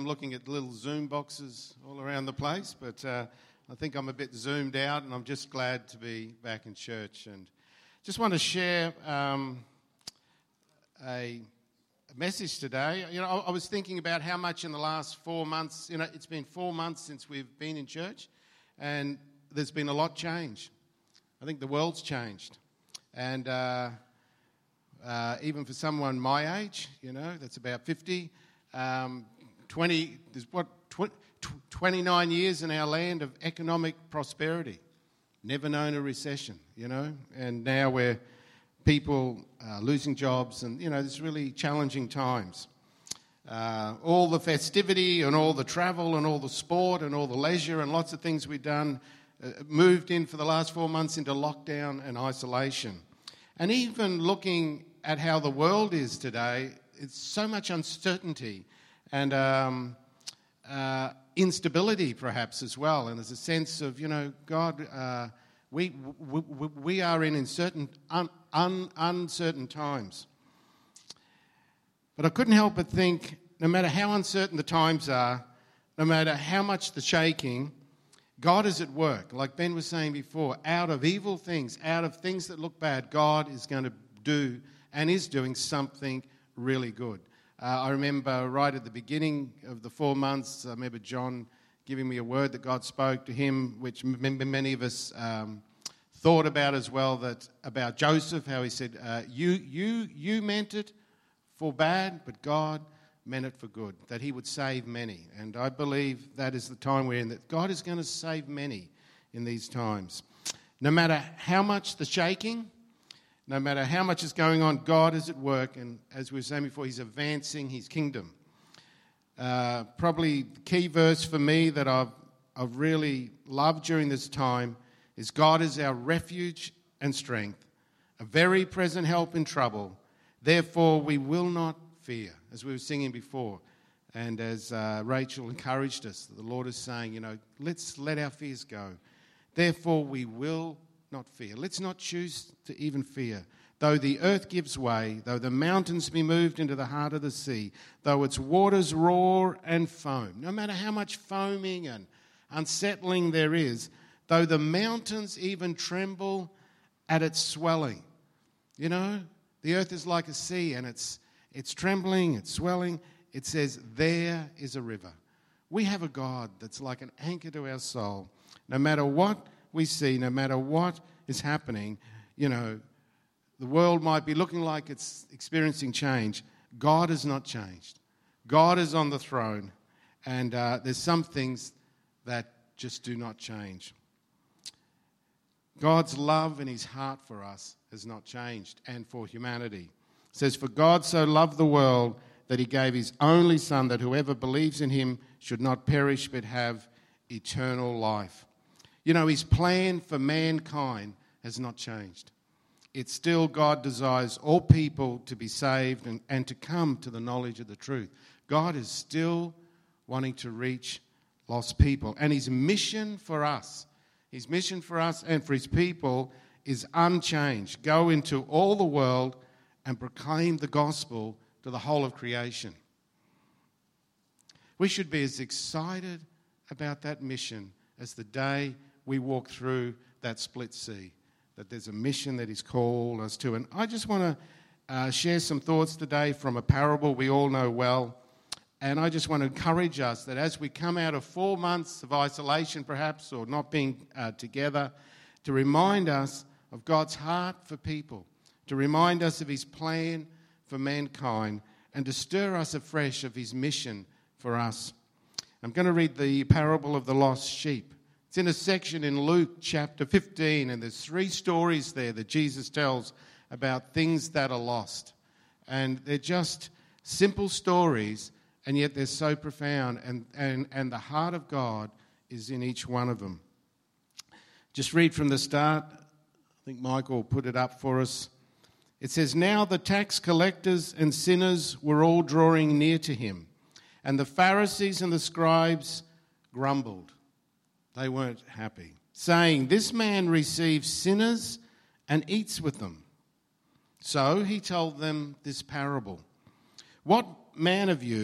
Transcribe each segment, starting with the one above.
looking at little Zoom boxes all around the place, but I think I'm a bit zoomed out, and I'm just glad to be back in church. And just want to share a message today. You know, I was thinking about how much in the last 4 months, you know, it's been 4 months since we've been in church, and there's been a lot change. I think the world's changed. And even for someone my age, you know, that's about 50, 29 years in our land of economic prosperity, never known a recession, you know, and now we're people losing jobs, and, you know, there's really challenging times. All the festivity and all the travel and all the sport and all the leisure and lots of things we've done moved in for the last 4 months into lockdown and isolation. And even looking at how the world is today, it's so much uncertainty and instability perhaps as well. And there's a sense of, you know, God, we are in uncertain times. But I couldn't help but think, no matter how uncertain the times are, no matter how much the shaking, God is at work. Like Ben was saying before, out of evil things, out of things that look bad, God is going to do and is doing something really good. I remember right at the beginning of the 4 months, I remember John giving me a word that God spoke to him, which many of us thought about as well, that about Joseph, how he said, you meant it for bad, but God meant it for good, that he would save many. And I believe that is the time we're in, that God is going to save many in these times. No matter how much the shaking, no matter how much is going on, God is at work, and as we were saying before, he's advancing his kingdom. Probably the key verse for me that I've really loved during this time is God is our refuge and strength, a very present help in trouble. Therefore, we will not fear, as we were singing before. And as Rachel encouraged us, the Lord is saying, you know, let's let our fears go. Therefore, we will not fear. Let's not choose to even fear. Though the earth gives way, though the mountains be moved into the heart of the sea, though its waters roar and foam, no matter how much foaming and unsettling there is, though the mountains even tremble at its swelling. You know, the earth is like a sea, and it's trembling, it's swelling. It says, there is a river. We have a God that's like an anchor to our soul. No matter what we see, no matter what is happening, you know, the world might be looking like it's experiencing change. God has not changed. God is on the throne, and there's some things that just do not change. God's love and his heart for us has not changed, and for humanity. It says, for God so loved the world that he gave his only Son, that whoever believes in him should not perish but have eternal life. You know, his plan for mankind has not changed. It's still God desires all people to be saved and to come to the knowledge of the truth. God is still wanting to reach lost people. And his mission for us and for his people is unchanged. Go into all the world and proclaim the gospel to the whole of creation. We should be as excited about that mission as the day we walk through that split sea, that there's a mission that he's called us to. And I just want to share some thoughts today from a parable we all know well. And I just want to encourage us that as we come out of 4 months of isolation perhaps, or not being together, to remind us of God's heart for people, to remind us of his plan for mankind, and to stir us afresh of his mission for us. I'm going to read the parable of the lost sheep. It's in a section in Luke chapter 15, and there's 3 stories there that Jesus tells about things that are lost. And they're just simple stories, and yet they're so profound, and the heart of God is in each one of them. Just read from the start. I think Michael put it up for us. It says, now the tax collectors and sinners were all drawing near to him, and the Pharisees and the scribes grumbled. They weren't happy, saying, this man receives sinners and eats with them. So he told them this parable. What man of you,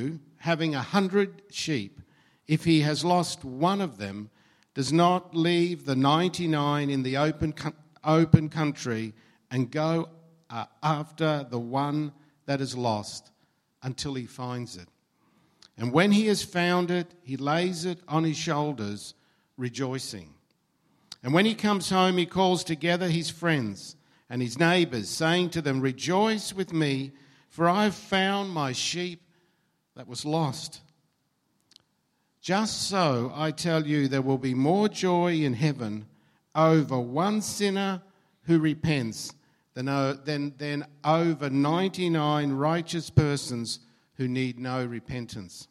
having 100 sheep, if he has lost one of them, does not leave the 99 in the open country and go after the one that is lost until he finds it. And when he has found it, he lays it on his shoulders, rejoicing. And when he comes home, he calls together his friends and his neighbours, saying to them, "Rejoice with me, for I have found my sheep that was lost." Just so, I tell you, there will be more joy in heaven over one sinner who repents than over 99 righteous persons who need no repentance.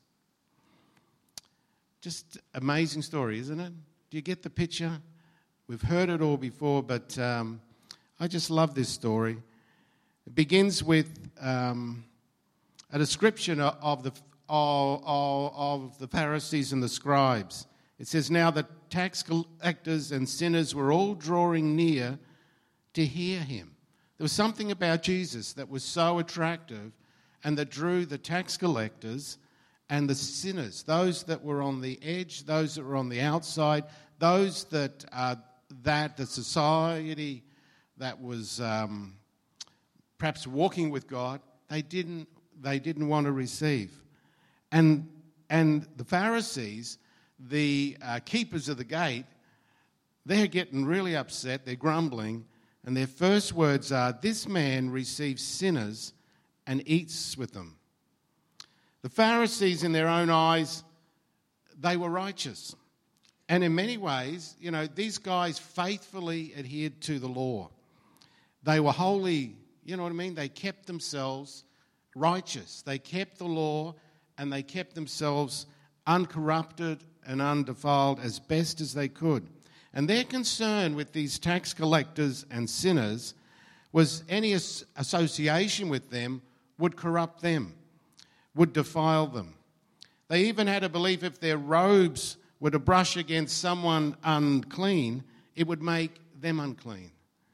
Just amazing story, isn't it? Do you get the picture? We've heard it all before, but I just love this story. It begins with a description of the Pharisees and the scribes. It says, "Now the tax collectors and sinners were all drawing near to hear him." There was something about Jesus that was so attractive and that drew the tax collectors and the sinners, those that were on the edge, those that were on the outside, those that the society that was perhaps walking with God, they didn't want to receive. And the Pharisees, the keepers of the gate, they're getting really upset, they're grumbling, and their first words are, "This man receives sinners and eats with them." The Pharisees, in their own eyes, they were righteous. And in many ways, these guys faithfully adhered to the law. They were holy, you know what I mean? They kept themselves righteous. They kept the law and they kept themselves uncorrupted and undefiled as best as they could. And their concern with these tax collectors and sinners was any association with them would corrupt them, would defile them. They even had a belief if their robes were to brush against someone unclean, it would make them unclean.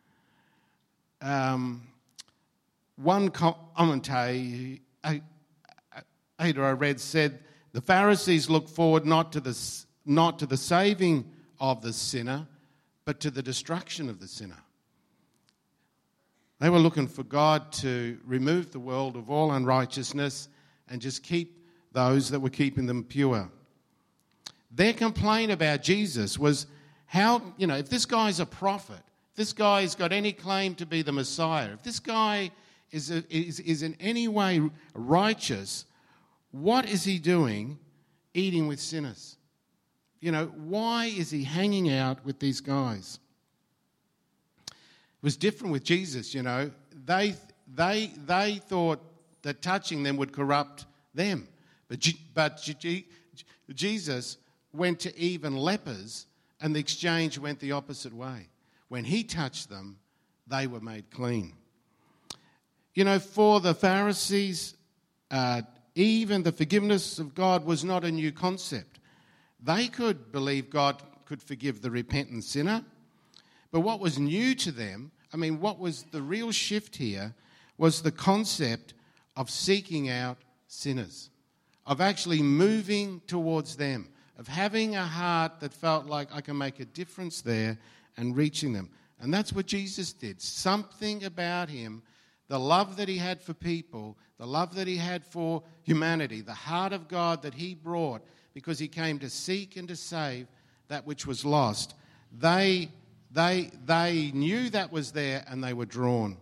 One commentator I read said, the Pharisees looked forward not to the saving of the sinner, but to the destruction of the sinner. They were looking for God to remove the world of all unrighteousness and just keep those that were keeping them pure. Their complaint about Jesus was how, if this guy's a prophet, if this guy's got any claim to be the Messiah, if this guy is in any way righteous, what is he doing eating with sinners? Why is he hanging out with these guys? It was different with Jesus, They thought that touching them would corrupt them. But Jesus went to even lepers, and the exchange went the opposite way. When he touched them, they were made clean. For the Pharisees, even the forgiveness of God was not a new concept. They could believe God could forgive the repentant sinner. But what was new to them, what was the real shift here, was the concept of seeking out sinners, of actually moving towards them, of having a heart that felt like I can make a difference there and reaching them. And that's what Jesus did. Something about him, the love that he had for people, the love that he had for humanity, the heart of God that he brought because he came to seek and to save that which was lost. They knew that was there and they were drawn.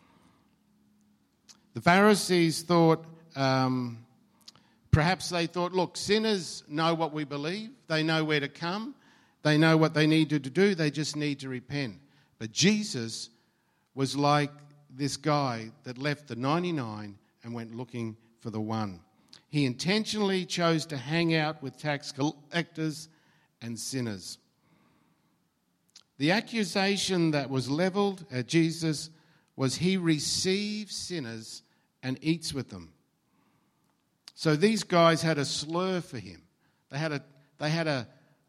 The Pharisees thought, perhaps they thought, look, sinners know what we believe. They know where to come. They know what they need to do. They just need to repent. But Jesus was like this guy that left the 99 and went looking for the one. He intentionally chose to hang out with tax collectors and sinners. The accusation that was leveled at Jesus was he receives sinners and eats with them. So these guys had a slur for him. They had a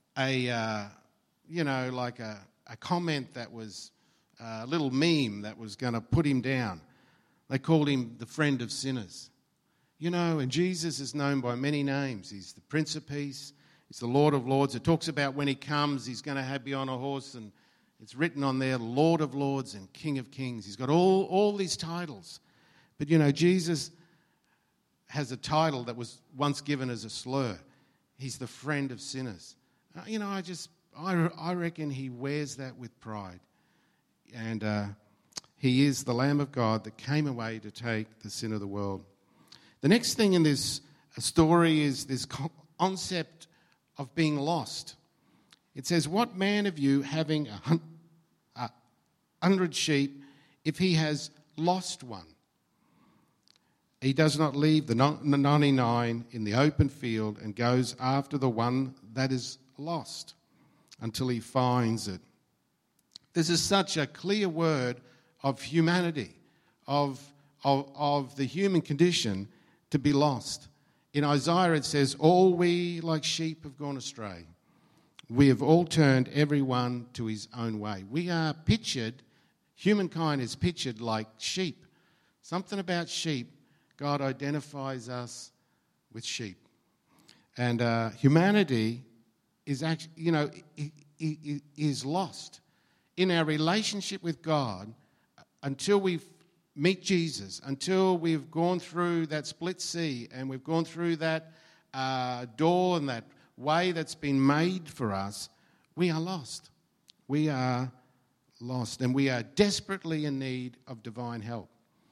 comment that was a little meme that was going to put him down. They called him the friend of sinners. You know, and Jesus is known by many names. He's the Prince of Peace. He's the Lord of Lords. It talks about when he comes, he's going to be on a horse, and it's written on there, Lord of Lords and King of Kings. He's got all these titles. But, you know, Jesus has a title that was once given as a slur. He's the friend of sinners. You know, I reckon he wears that with pride. And he is the Lamb of God that came away to take the sin of the world. The next thing in this story is this concept of being lost. It says, what man of you having 100 sheep, if he has lost one, he does not leave the 99 in the open field and goes after the one that is lost until he finds it. This is such a clear word of humanity, of the human condition to be lost. In Isaiah it says, all we like sheep have gone astray. We have all turned everyone to his own way. We are pictured, humankind is pictured like sheep. Something about sheep, God identifies us with sheep. And humanity is actually, you know, is lost. In our relationship with God, until we meet Jesus, until we've gone through that split sea and we've gone through that door and that way that's been made for us, we are lost. We are lost, and we are desperately in need of divine help.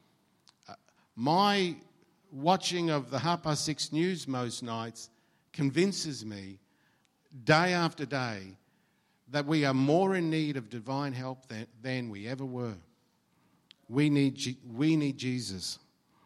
My watching of the 6:30 news most nights convinces me day after day that we are more in need of divine help than we ever were. We need Jesus.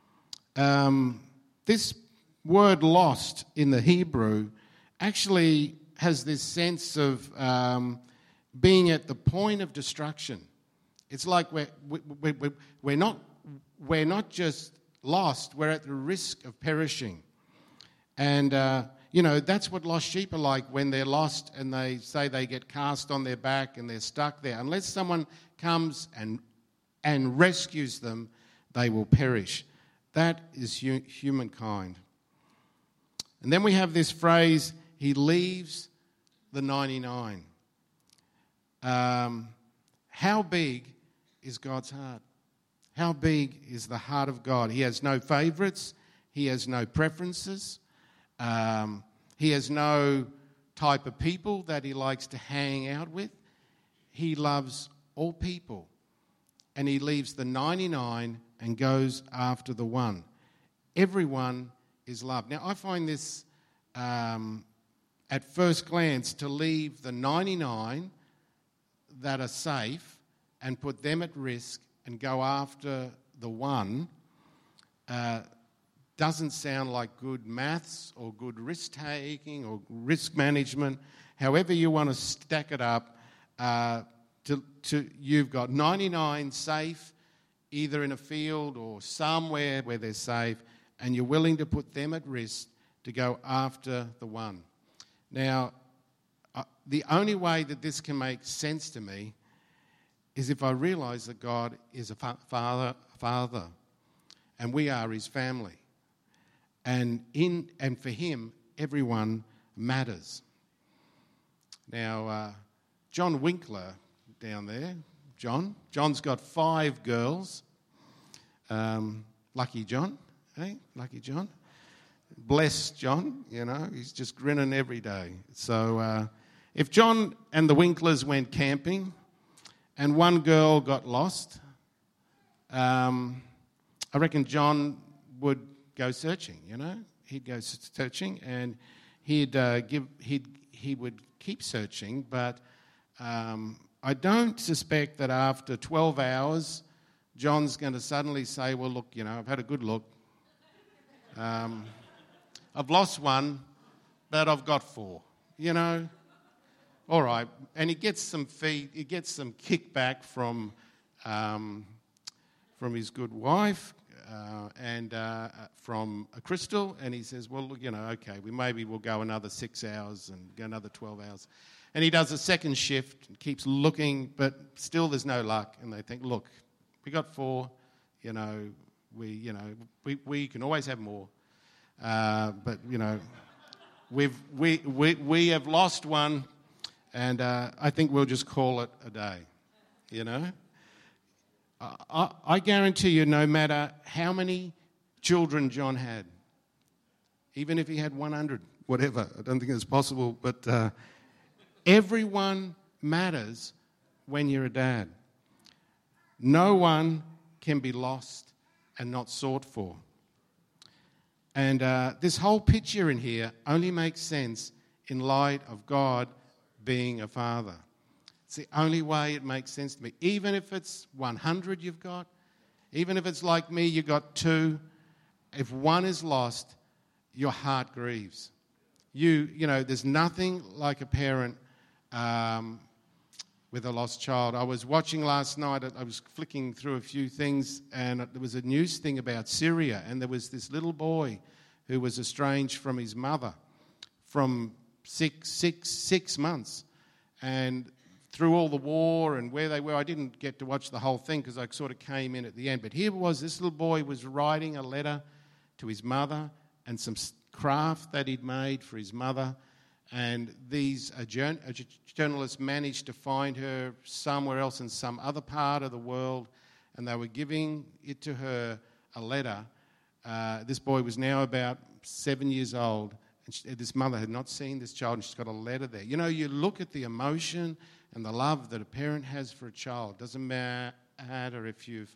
This word lost in the Hebrew actually has this sense of being at the point of destruction. It's like we're not just lost, we're at the risk of perishing. And, you know, that's what lost sheep are like when they're lost and they say they get cast on their back and they're stuck there. Unless someone comes and rescues them, they will perish. That is humankind. And then we have this phrase, he leaves the 99. How big is God's heart? How big is the heart of God? He has no favourites. He has no preferences. He has no type of people that he likes to hang out with. He loves all people. And he leaves the 99 and goes after the one. Everyone is loved. Now, I find this, at first glance, to leave the 99 that are safe and put them at risk and go after the one doesn't sound like good maths or good risk-taking or risk management. However you want to stack it up, you've got 99 safe, either in a field or somewhere where they're safe, and you're willing to put them at risk to go after the one. Now, the only way that this can make sense to me is if I realise that God is a father, and we are his family. And for him, everyone matters. Now, John Winkler down there, John's got 5 girls. Lucky John, eh? Lucky John. Bless John, you know, he's just grinning every day. So if John and the Winklers went camping and one girl got lost, I reckon John would go searching, you know. He'd go searching and he would keep searching, but I don't suspect that after 12 hours, John's going to suddenly say, well, look, you know, I've had a good look. I've lost one, but I've got 4, you know. All right. And he gets some kickback from his good wife and from Crystal, and he says, well, look, you know, okay, we'll go another 6 hours and go another 12 hours. And he does a second shift and keeps looking, but still there's no luck. And they think, look, we got 4, we can always have more. But, we have lost one, and I think we'll just call it a day, I guarantee you, no matter how many children John had, even if he had 100, whatever, I don't think it's possible, but everyone matters when you're a dad. No one can be lost and not sought for. And this whole picture in here only makes sense in light of God being a father. It's the only way it makes sense to me. Even if it's 100 you've got, even if it's like me, you've got 2, if one is lost, your heart grieves. There's nothing like a parent with a lost child. I was watching last night, I was flicking through a few things, and there was a news thing about Syria, and there was this little boy who was estranged from his mother from six months. And through all the war and where they were, I didn't get to watch the whole thing because I sort of came in at the end. But here was, this little boy was writing a letter to his mother and some craft that he'd made for his mother. And these journalists managed to find her somewhere else in some other part of the world, and they were giving it to her, a letter. This boy was now about 7 years old, and this mother had not seen this child, and she's got a letter there. You look at the emotion and the love that a parent has for a child. Doesn't matter if you've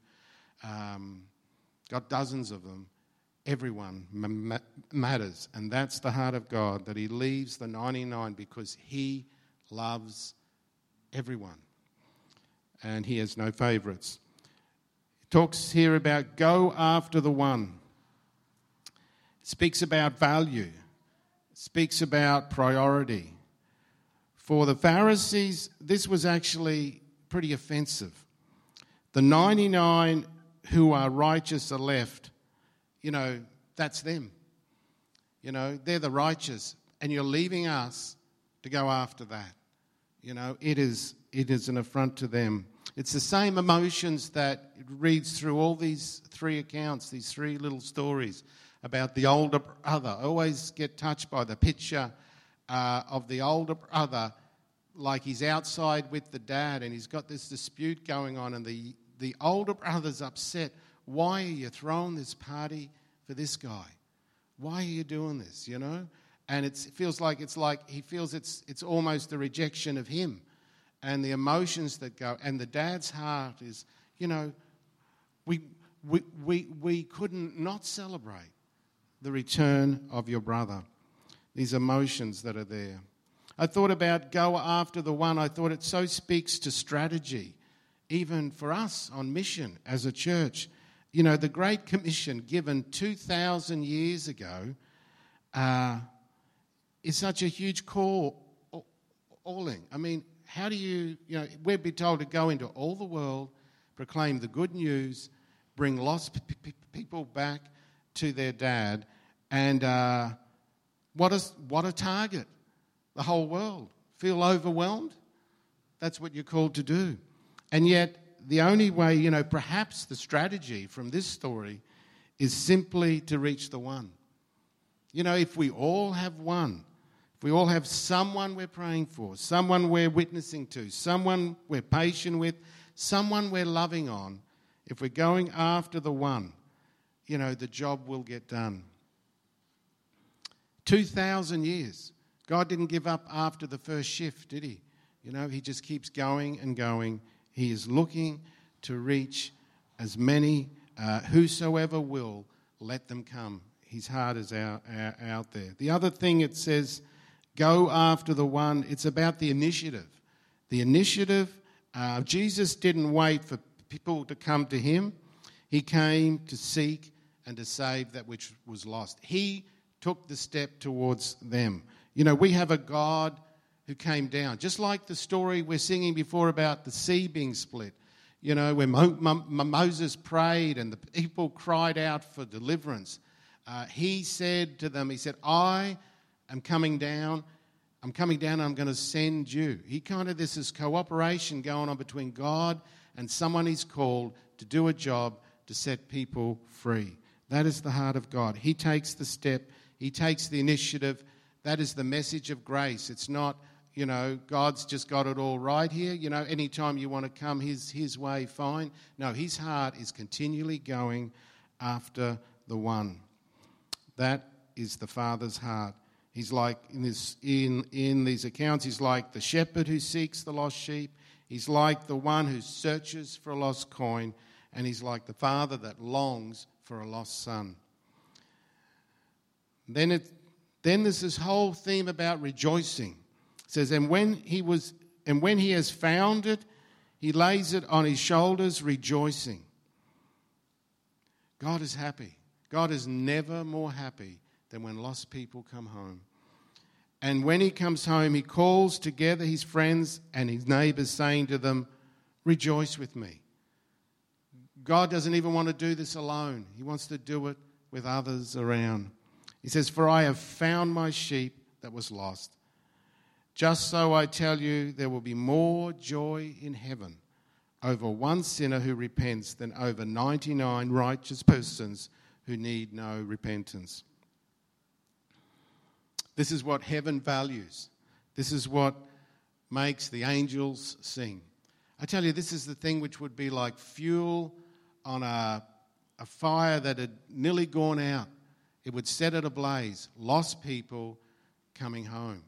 got dozens of them. Everyone matters, and that's the heart of God, that he leaves the 99 because he loves everyone, and he has no favourites. It talks here about go after the one. It speaks about value. It speaks about priority. For the Pharisees, this was actually pretty offensive. The 99 who are righteous are left. That's them. They're the righteous, and you're leaving us to go after that. It is an affront to them. It's the same emotions that it reads through all these 3 accounts, these 3 little stories about the older brother. I always get touched by the picture of the older brother, like he's outside with the dad, and he's got this dispute going on, and the older brother's upset. Why are you throwing this party for this guy? Why are you doing this, And it feels like he feels it's almost a rejection of him, and the emotions that go. And the dad's heart is, we couldn't not celebrate the return of your brother. These emotions that are there. I thought about go after the one. I thought it so speaks to strategy, even for us on mission as a church. The Great Commission given 2,000 years ago is such a huge calling. I mean, how do we'd be told to go into all the world, proclaim the good news, bring lost people back to their dad, and what a target. The whole world. Feel overwhelmed? That's what you're called to do. And yet, the only way, perhaps the strategy from this story is simply to reach the one. If we all have one, if we all have someone we're praying for, someone we're witnessing to, someone we're patient with, someone we're loving on, if we're going after the one, the job will get done. 2,000 years. God didn't give up after the first shift, did he? He just keeps going and going. He is looking to reach as many, whosoever will, let them come. His heart is out there. The other thing it says, go after the one, it's about the initiative. The initiative, Jesus didn't wait for people to come to him. He came to seek and to save that which was lost. He took the step towards them. We have a God who came down. Just like the story we're singing before about the sea being split. When Moses prayed and the people cried out for deliverance. He said to them, I am coming down. I'm coming down and I'm going to send you. This is cooperation going on between God and someone he's called to do a job to set people free. That is the heart of God. He takes the step He takes the initiative. That is the message of grace. It's not, God's just got it all right here. Anytime you want to come his way, fine. No, his heart is continually going after the one. That is the Father's heart. He's like, in these accounts, he's like the shepherd who seeks the lost sheep. He's like the one who searches for a lost coin. And he's like the father that longs for a lost son. Then there's this whole theme about rejoicing. It says, and when he has found it, he lays it on his shoulders, rejoicing. God is happy. God is never more happy than when lost people come home. And when he comes home, he calls together his friends and his neighbours, saying to them, rejoice with me. God doesn't even want to do this alone. He wants to do it with others around. He says, for I have found my sheep that was lost. Just so I tell you, there will be more joy in heaven over one sinner who repents than over 99 righteous persons who need no repentance. This is what heaven values. This is what makes the angels sing. I tell you, this is the thing which would be like fuel on a fire that had nearly gone out. It would set it ablaze. Lost people coming home.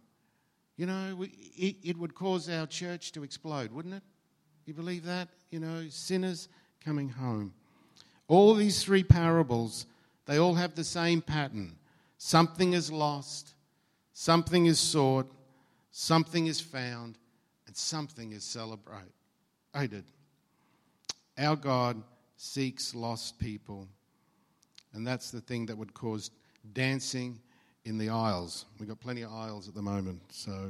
It would cause our church to explode, wouldn't it? You believe that? Sinners coming home. All these three parables, they all have the same pattern. Something is lost, something is sought, something is found, and something is celebrated. Our God seeks lost people, and that's the thing that would cause dancing in the aisles. We've got plenty of aisles at the moment, so...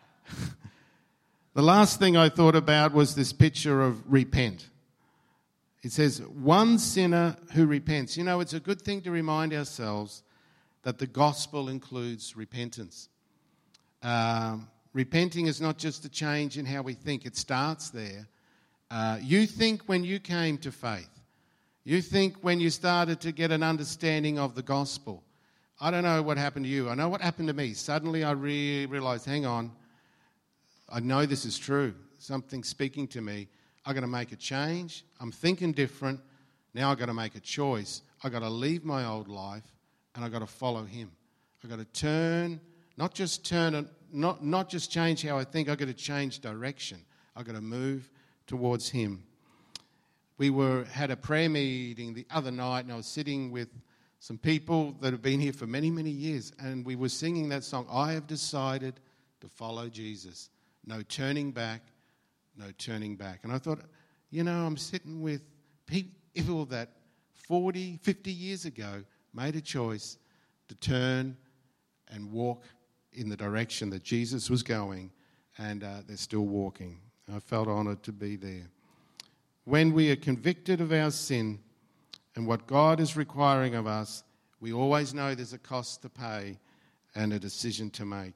The last thing I thought about was this picture of repent. It says, one sinner who repents. It's a good thing to remind ourselves that the gospel includes repentance. Repenting is not just a change in how we think. It starts there. You think when you came to faith. You think when you started to get an understanding of the gospel. I don't know what happened to you. I know what happened to me. Suddenly I realised, hang on, I know this is true. Something's speaking to me. I've got to make a change. I'm thinking different. Now I've got to make a choice. I've got to leave my old life and I've got to follow him. I've got to turn, not just change how I think. I've got to change direction. I've got to move towards him. We had a prayer meeting the other night and I was sitting with some people that have been here for many, many years and we were singing that song, I have decided to follow Jesus. No turning back, no turning back. And I thought, I'm sitting with people that 40, 50 years ago made a choice to turn and walk in the direction that Jesus was going, and they're still walking. I felt honoured to be there. When we are convicted of our sin and what God is requiring of us, we always know there's a cost to pay and a decision to make.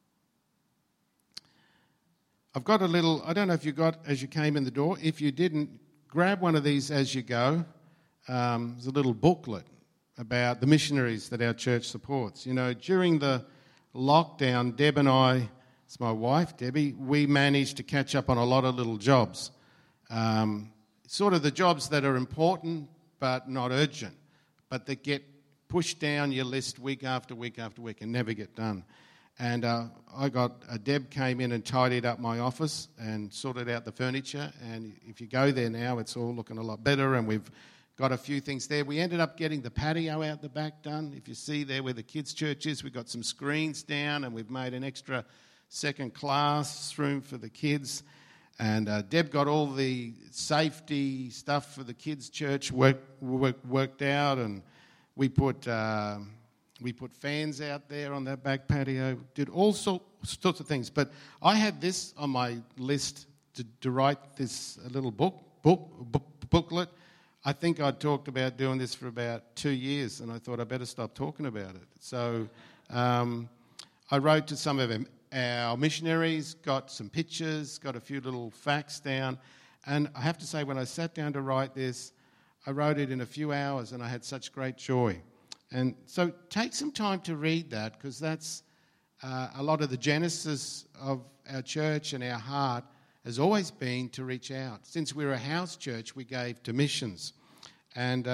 I've got I don't know if you got as you came in the door. If you didn't, grab one of these as you go. There's a little booklet about the missionaries that our church supports. During the lockdown, Deb and I, it's my wife, Debbie, we managed to catch up on a lot of little jobs. Sort of the jobs that are important but not urgent, but that get pushed down your list week after week after week and never get done. And Deb came in and tidied up my office and sorted out the furniture. And if you go there now, it's all looking a lot better. And we've got a few things there. We ended up getting the patio out the back done. If you see there where the kids' church is, we've got some screens down and we've made an extra second classroom for the kids. And Deb got all the safety stuff for the kids' church worked out. And we put fans out there on that back patio, did all sorts of things. But I had this on my list to write this little booklet. I think I'd talked about doing this for about 2 years, and I thought I'd better stop talking about it. So I wrote to some of our missionaries, got some pictures, got a few little facts down. And I have to say, when I sat down to write this, I wrote it in a few hours, and I had such great joy. And so take some time to read that, because that's a lot of the genesis of our church and our heart has always been to reach out. Since we were a house church, we gave to missions. And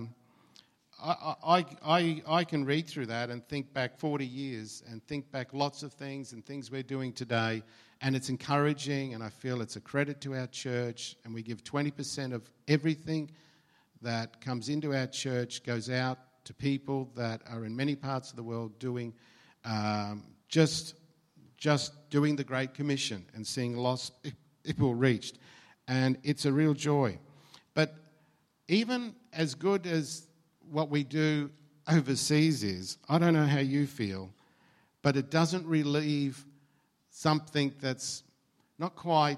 I can read through that and think back 40 years and think back lots of things and things we're doing today, and it's encouraging, and I feel it's a credit to our church, and we give 20% of everything that comes into our church goes out to people that are in many parts of the world doing just doing the Great Commission and seeing lost people reached, and it's a real joy. But even as good as what we do overseas is, I don't know how you feel, but it doesn't relieve something that's not quite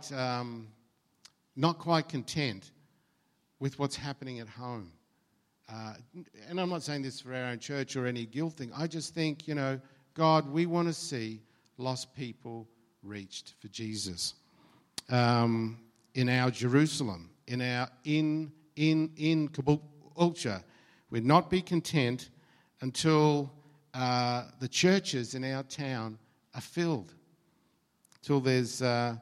content with what's happening at home. And I'm not saying this for our own church or any guilt thing. I just think, God, we want to see lost people reached for Jesus in our Jerusalem, in Caboolture. We'd not be content until the churches in our town are filled. Till there's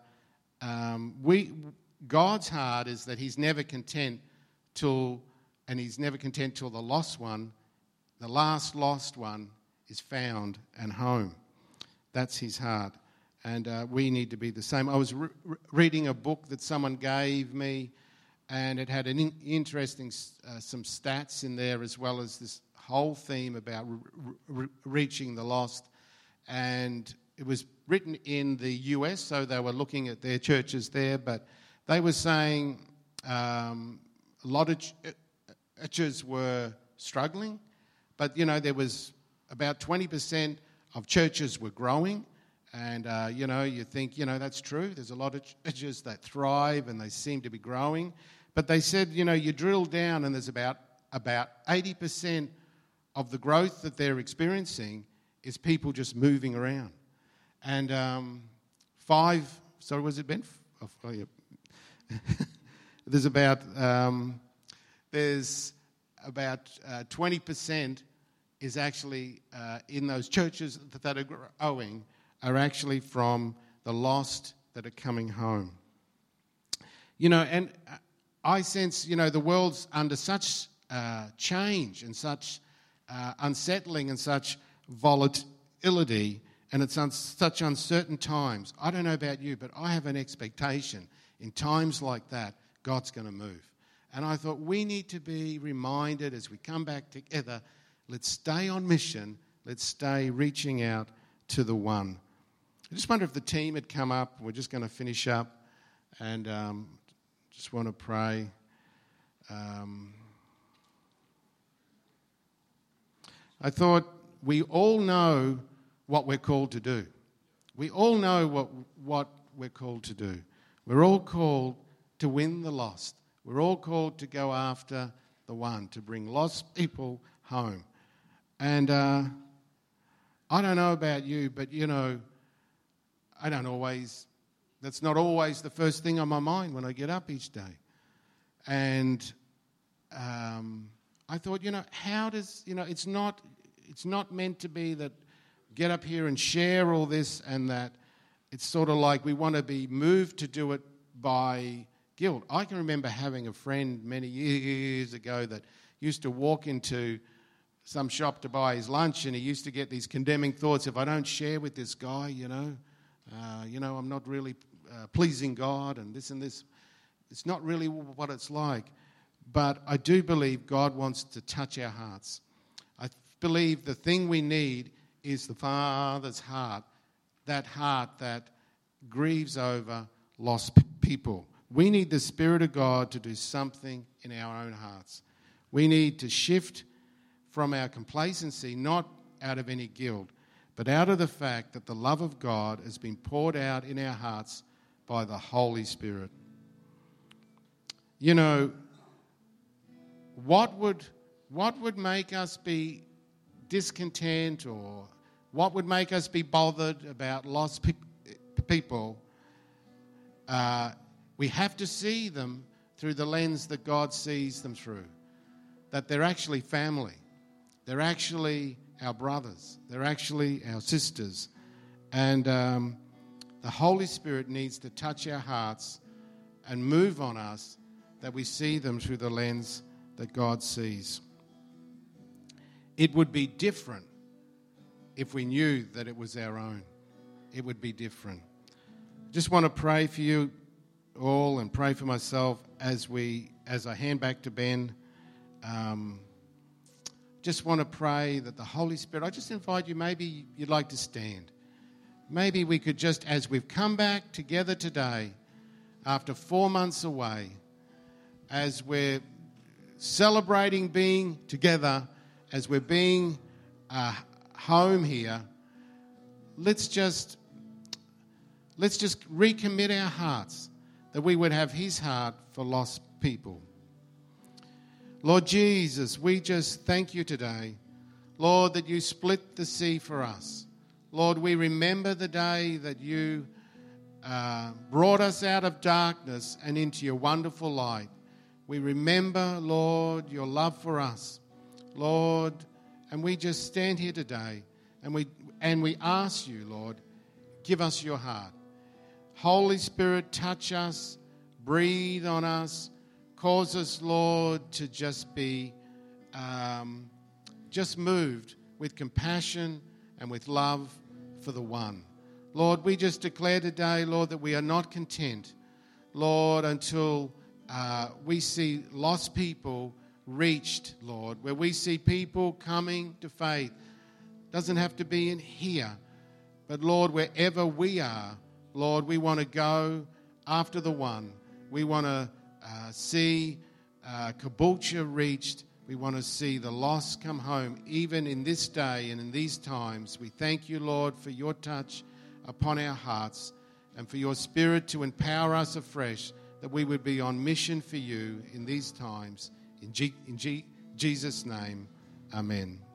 God's heart is that He's never content till the lost one, the last lost one, is found and home. That's His heart, and we need to be the same. I was reading a book that someone gave me, and it had an interesting some stats in there, as well as this whole theme about reaching the lost. And it was written in the US, so they were looking at their churches there, but they were saying a lot of churches were struggling, but there was about 20% of churches were growing. And you think that's true. There's a lot of churches that thrive and they seem to be growing, but they said you drill down and there's about 80% of the growth that they're experiencing is people just moving around. And was it Ben? Oh, yeah. There's about 20% is actually in those churches that are growing are actually from the lost that are coming home. And I sense the world's under such change and such unsettling and such volatility, and it's such uncertain times. I don't know about you, but I have an expectation in times like that, God's going to move. And I thought we need to be reminded as we come back together, let's stay on mission, let's stay reaching out to the one. I just wonder if the team had come up. We're just going to finish up and just want to pray. I thought we all know what we're called to do. We all know what we're called to do. We're all called to win the lost. We're all called to go after the one, to bring lost people home. And I don't know about you, but that's not always the first thing on my mind when I get up each day. And I thought, how does, it's not meant to be that get up here and share all this and that. It's sort of like we want to be moved to do it by guilt. I can remember having a friend many years ago that used to walk into some shop to buy his lunch, and he used to get these condemning thoughts: if I don't share with this guy, I'm not really pleasing God, and this and this. It's not really what it's like. But I do believe God wants to touch our hearts. I believe the thing we need is the Father's heart that grieves over lost people. We need the Spirit of God to do something in our own hearts. We need to shift from our complacency, not out of any guilt, but out of the fact that the love of God has been poured out in our hearts by the Holy Spirit. What would make us be discontent, or what would make us be bothered about lost people? We have to see them through the lens that God sees them through, that they're actually family. They're actually our brothers. They're actually our sisters. And the Holy Spirit needs to touch our hearts and move on us that we see them through the lens that God sees. It would be different if we knew that it was our own. It would be different. Just want to pray for you all and pray for myself as I hand back to Ben. Just want to pray that the Holy Spirit, I just invite you, maybe you'd like to stand. Maybe we could just, as we've come back together today, after 4 months away, as we're celebrating being together, as we're being home here, let's just recommit our hearts that we would have his heart for lost people. Lord Jesus, we just thank you today, Lord, that you split the sea for us. Lord, we remember the day that you brought us out of darkness and into your wonderful light. We remember, Lord, your love for us, Lord, and we just stand here today and we ask you, Lord, give us your heart. Holy Spirit, touch us, breathe on us, cause us, Lord, to just be just moved with compassion and with love for the one. Lord, we just declare today, Lord, that we are not content, Lord, until we see lost people reached, Lord, where we see people coming to faith. Doesn't have to be in here, but Lord, wherever we are, Lord, we want to go after the one. We want to see Caboolture reached. We want to see the lost come home, even in this day and in these times. We thank you, Lord, for your touch upon our hearts and for your Spirit to empower us afresh, that we would be on mission for you in these times. In Jesus' name, amen.